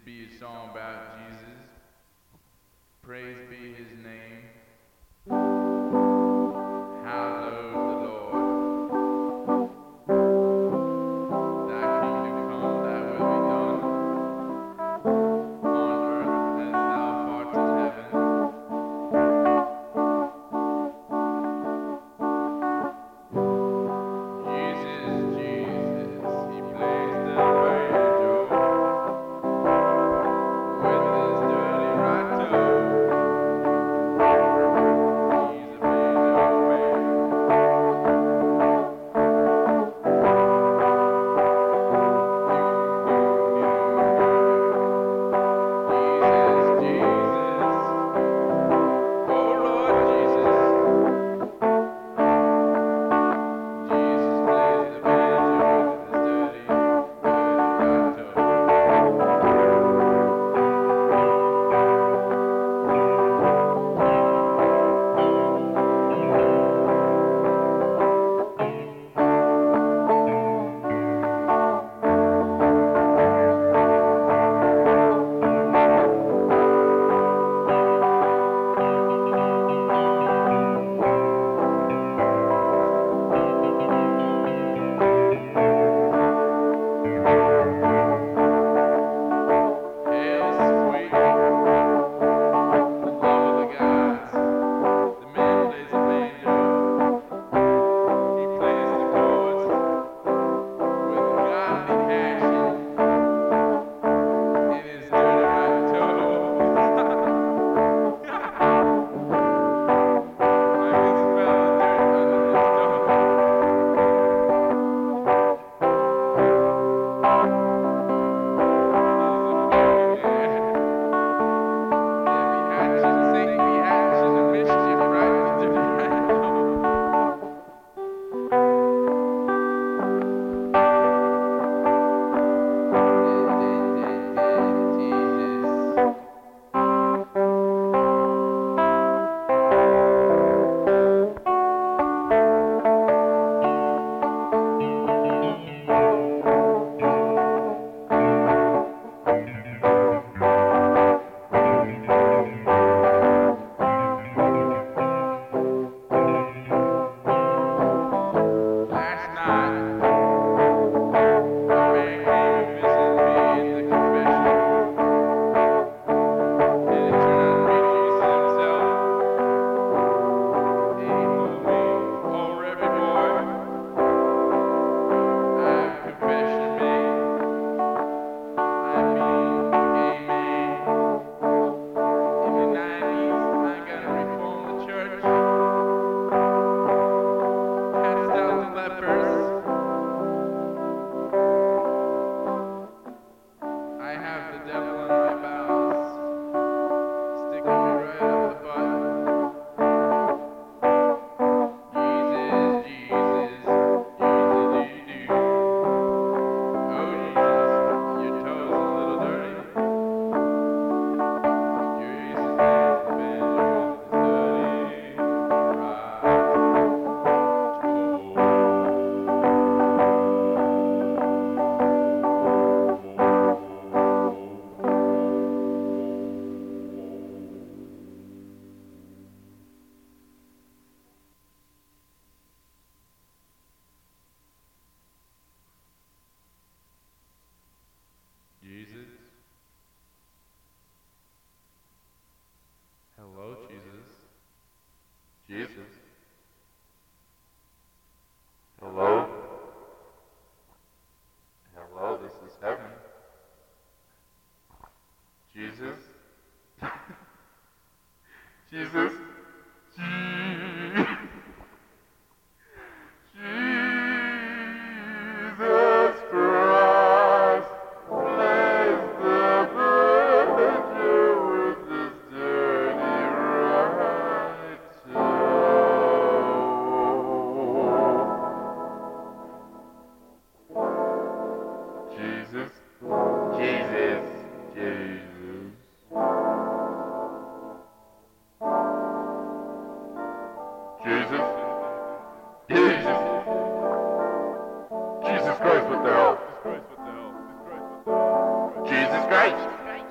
be a song about Jesus. Praise be his name. Hallowed the Lord. Thy kingdom come, thy will be done, on earth as thou art in heaven. Jesus, Jesus, he plays the banjo with his dirty right toe. He's a banjo man. Jesus, Jesus, oh Lord Jesus. Jesus plays the banjo with his dirty, right toe. Hail, sweet, the love of the gods. The man plays the banjo. He plays the chords with godly passion in his dirty right toe. I can smell the dirt under his toe. He's a boogie man. Satan be hatching the mischief right in his dirty right toe. Last night, a man came to visit me in the confession, and it turned out to be Jesus himself. He told me, "Oh, Rebbe boy, I'm confession man. I mean, gay man. In the 90s, I gotta reform the church, cast out the lepers. I have the devil in my bowels, sticking me right up the butt. Jesus, Jesus, Jesus-dee-doo. Oh Jesus, your toes a little dirty. Jesus plays the banjo with his dirty right toe. Jesus. Hello, Jesus. Jesus. Hello. Hello, this is heaven. Jesus. Jesus. Jesus Christ plays the banjo with his dirty right toe. Jesus, Jesus, Jesus. Jesus, Jesus, Jesus Christ, what the hell? Jesus Christ.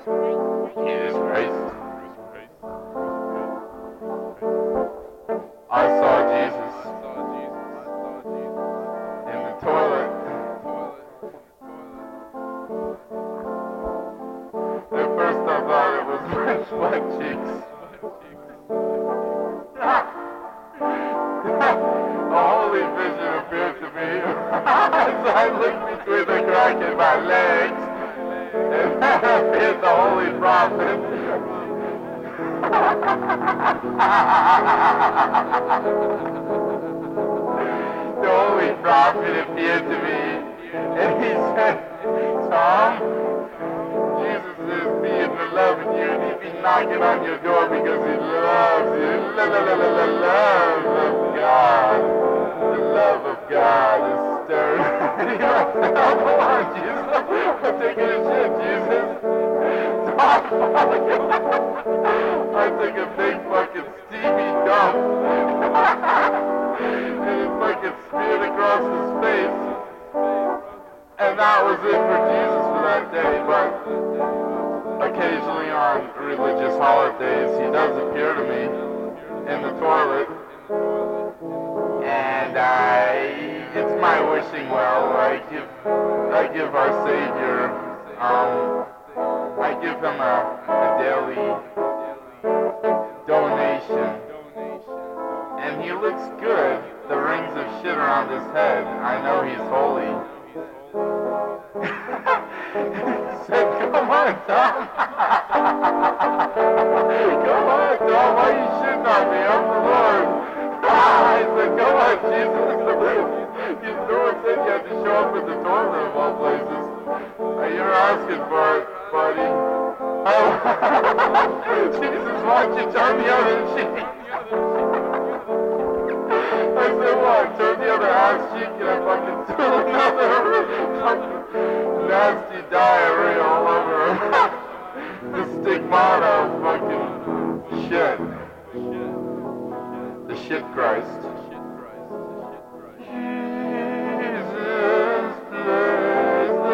butt cheeks. A holy vision appeared to me as I looked between the crack in my legs, and then appeared the holy prophet. The holy prophet appeared to me, and he said, Tom, Jesus is being the love in you, and he's been knocking on your door because he loves you. Love of God. The love of God is stirring. Come on, Jesus. I'm taking a shit, Jesus. I took a big fucking steamy dump. And it fucking smeared across his face. And that was it for Jesus for that day. But occasionally on religious holidays, he does appear to me in the toilet. And it's my wishing well. I give our Savior, I give him a daily donation. And he looks good. The rings of shit around his head. I know he's holy. He said, come on, Tom. Come on, Tom. Why are you shitting on me? I'm the Lord. I said, come on, Jesus. You knew it said you had to show up at the toilet of all places. You're asking for it, buddy. Jesus, why don't you turn the other cheek? I said, what? Turn the other ass cheek and I fucking do another fucking nasty diarrhea all over the stigmata of fucking shit. The shit Christ. Jesus, bless the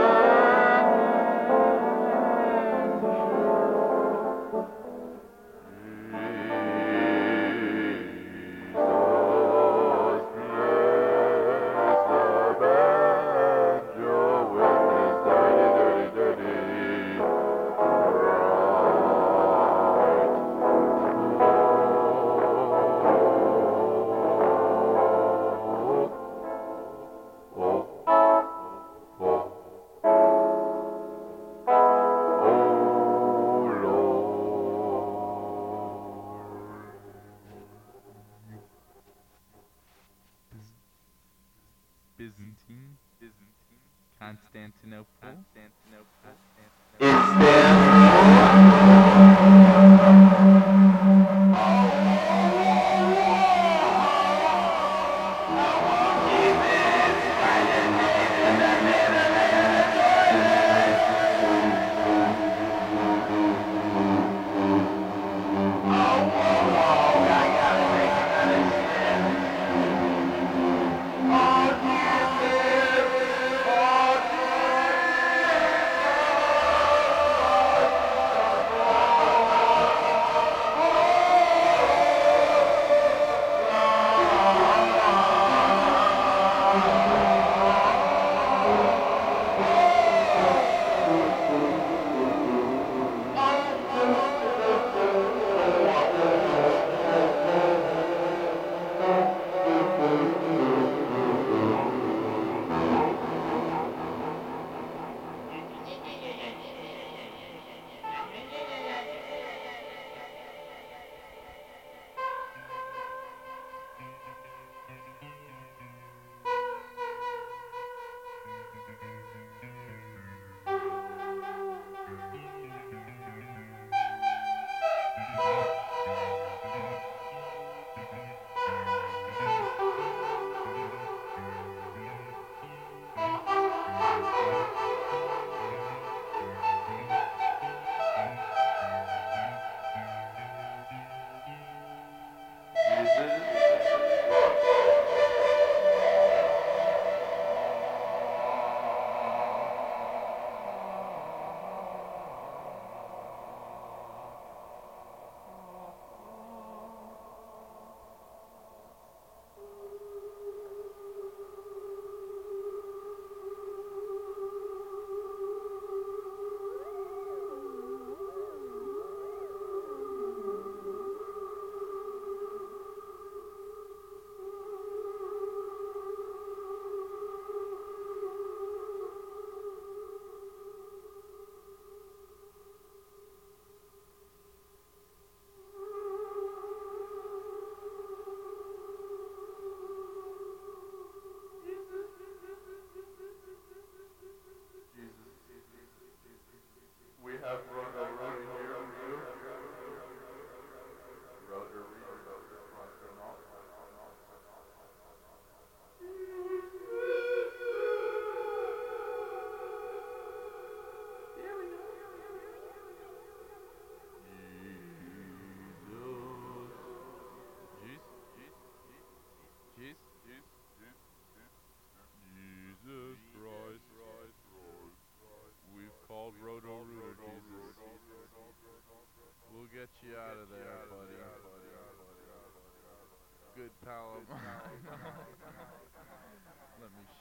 Constantinople.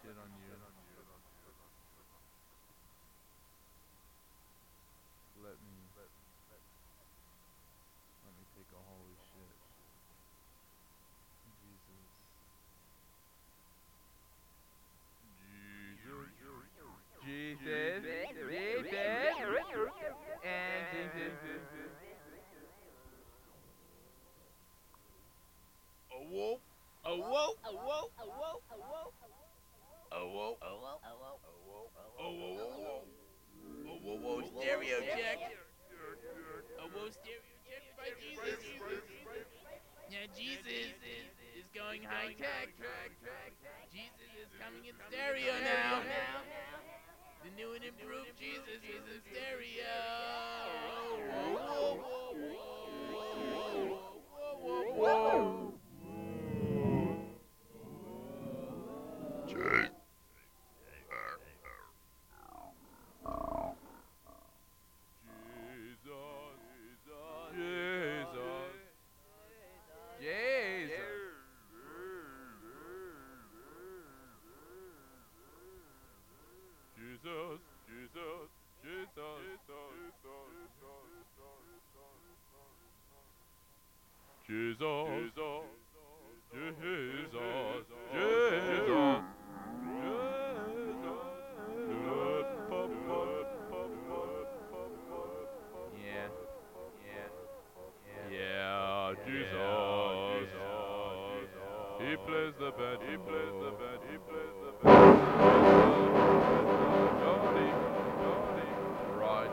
shit on you. Let me take a holy shit. Jesus. Jesus. And Jesus. Oh whoa. Oh whoa. Oh whoa. Oh whoa. Oh whoa. Oh whoa. Oh whoa. Oh whoa. Oh whoa. Whoa. Stereo check. Oh whoa. Stereo check by Jesus. Yeah, Jesus is going high tech. Jesus is coming in stereo now. The new and improved Jesus is in stereo. Whoa, whoa, whoa, whoa. Yeah, Jesus. He plays the band. Right.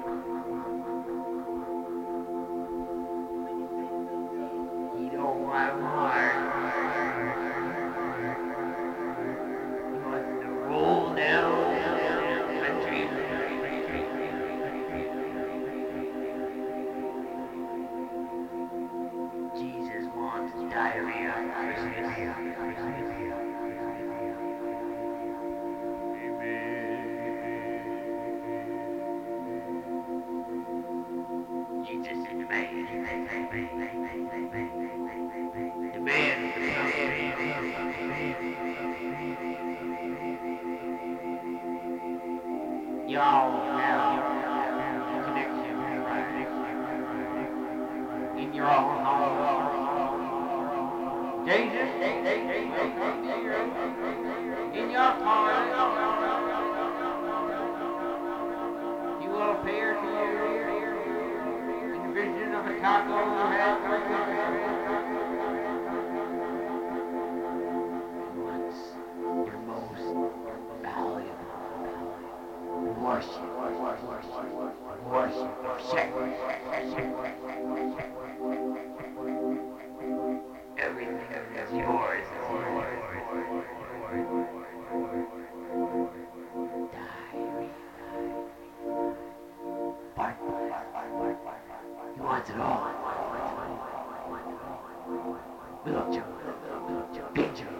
Wow. Jesus is the man. The man with the y'all have a connection in your own home. Jesus, in your heart, you will appear to you in the vision of a taco head. What's your most valuable worship, everything is yours. But he wants it all. Little Joe, big Joe,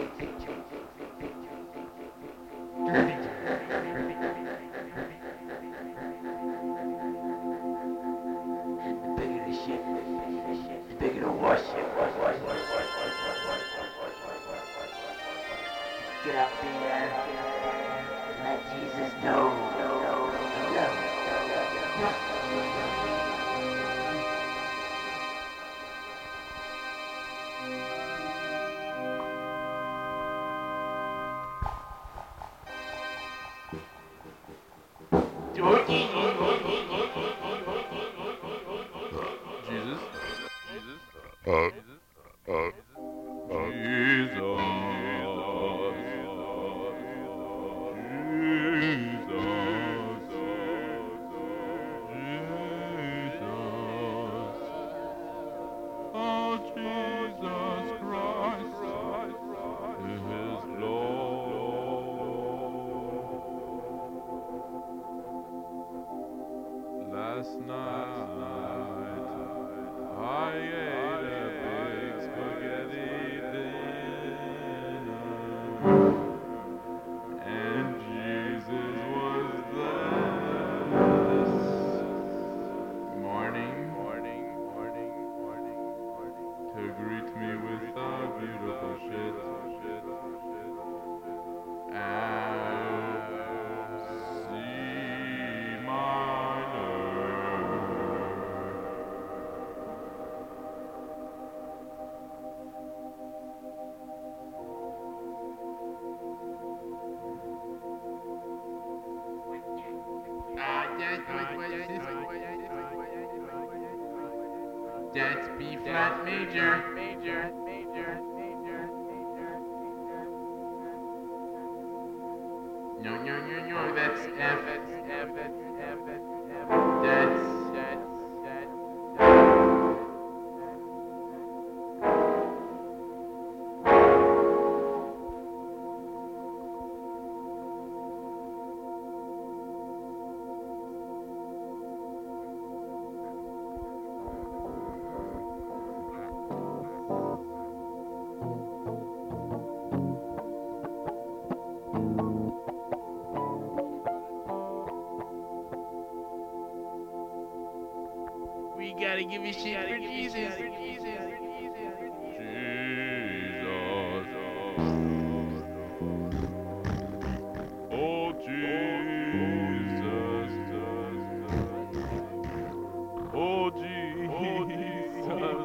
Dirty Joe. And the bigger the shit, the bigger the worship. Get up there and let Jesus know. Last night I ate a big spaghetti dinner, and Jesus was there this morning to greet me with a beautiful shit. And C minor. That's B flat major. No, that's F. That's we gotta give you shit for Jesus. Oh Jesus, oh Jesus,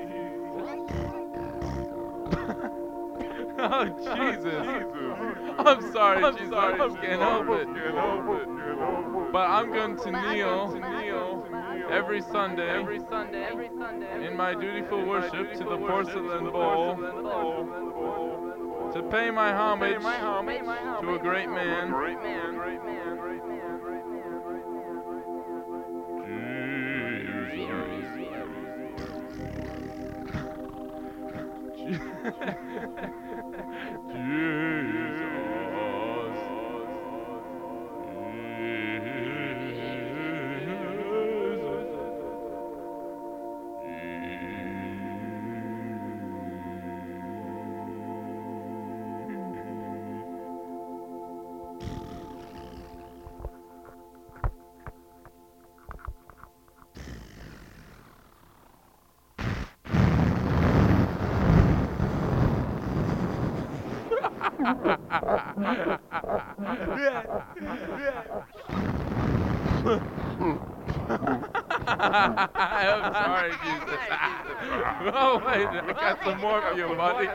oh Jesus. I'm sorry, Jesus, I just can't help it. But I'm going to kneel every Sunday in my dutiful worship to the porcelain bowl to pay my homage to a great man. I'm sorry, Jesus. Oh, wait, I got some more for you, buddy.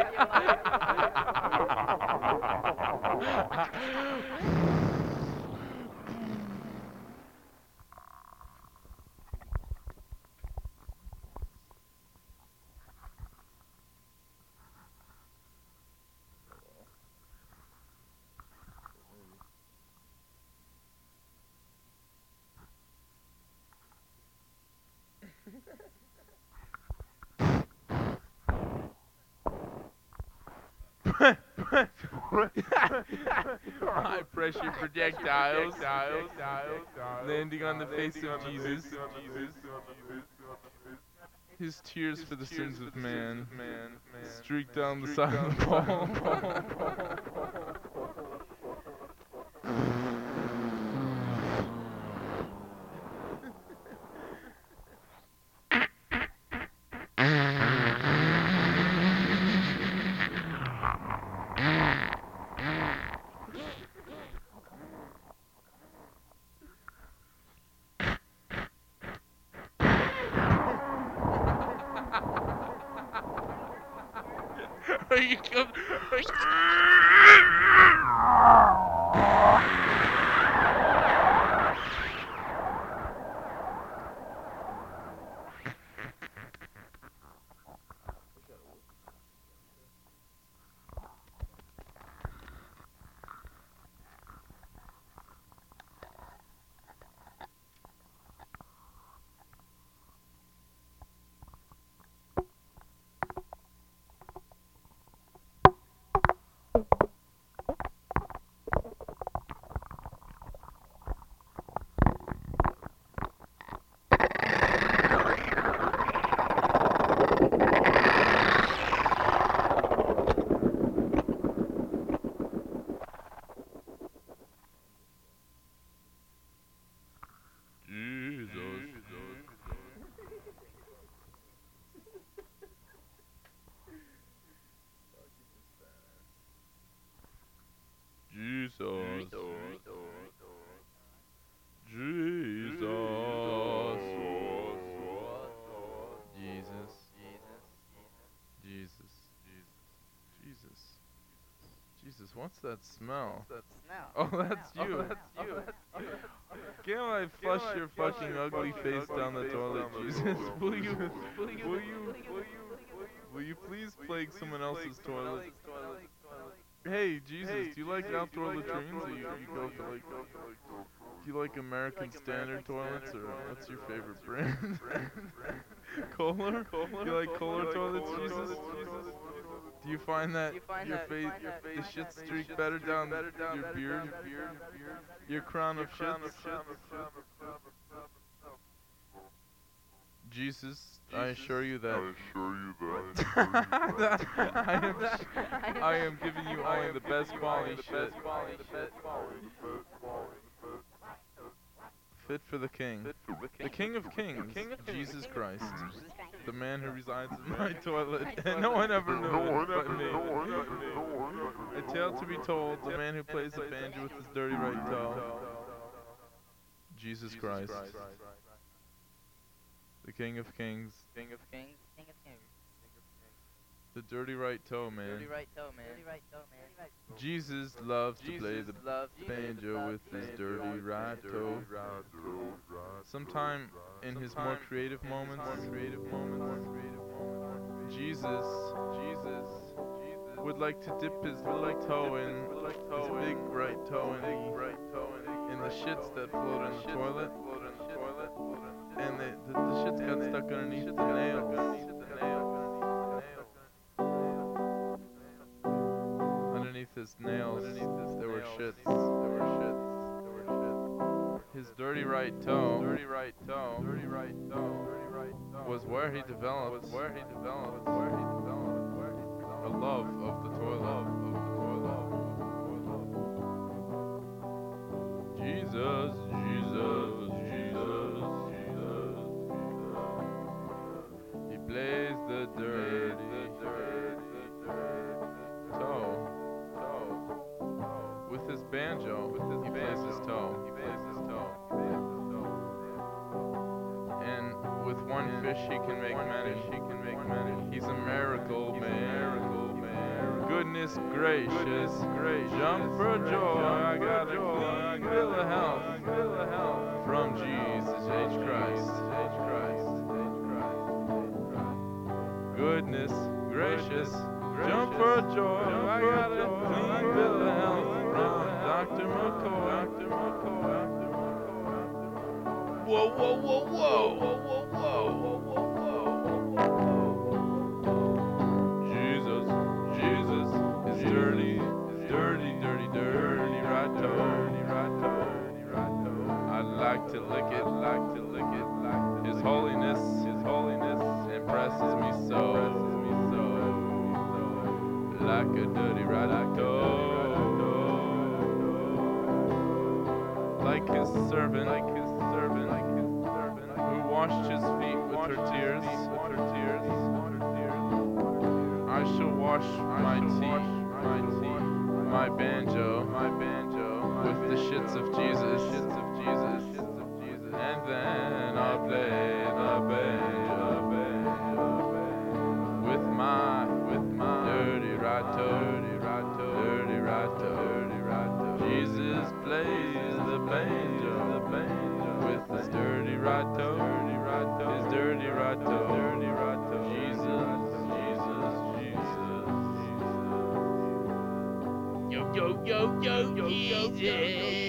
High pressure projectiles landing on the face of Jesus. His tears for the sins of man streak down the side of the pole. Are you come? Jesus. Jesus, what's that smell? Oh, that's you. Can't I flush your fucking ugly face down the toilet, Jesus? Will you please plague someone else's toilet? Hey, Jesus, do you like outdoor latrines, or you go for like, do you like American Standard toilets, or what's your favorite brand? Kohler? You like Kohler toilets, Jesus? Do you find that your face, the shit streak better down your beard? Your crown of shits? Jesus, I assure you that I am giving you only the best quality shit. Fit for the King. The King of Kings, Jesus Christ. The man who resides in my toilet. And no one ever knew it but me. A tale to be told, the man who plays the banjo with his dirty right toe. Jesus Christ. The King of Kings. The dirty right toe, man. Jesus loves to play the banjo with his dirty right toe. Sometime in his more creative moments, Jesus would like to dip his little toe in, his big right toe in the shits that float in the toilet, and the shits got stuck underneath the nails. Underneath his nails, there were shits. His dirty right toe was where he developed a love of the toilet. Jesus. He plays the dirty toe one fish he can make many. He's a miracle man. Goodness gracious, jump for joy. I got a clean bill of health from Jesus H. Christ. Goodness gracious, jump for joy. I got a clean bill of health from Dr. McCoy. Whoa, whoa, whoa, whoa, whoa, whoa, whoa, whoa, whoa, Jesus is dirty, right. I'd like to lick it. His holiness impresses me so. Like a dirty right. Like his servant, who washed his feet with her tears. I shall wash my teeth, my banjo, with the shits of Jesus, and then I'll play the banjo with my dirty rato. Jesus plays the banjo with his dirty rato. His dirty rato. Jesus. yo, Jesus.